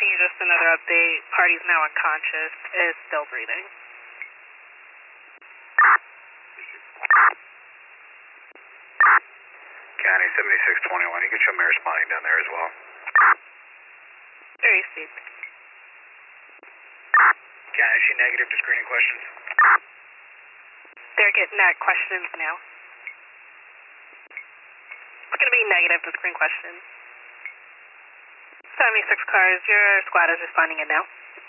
continue, just another update. Party's now unconscious, is still breathing. County 7621, you can show me responding down there as well. Very sweet. County, is she negative to screening questions? They're getting at questions now. It's going to be negative to screen questions. 76 cars, your squad is responding in now.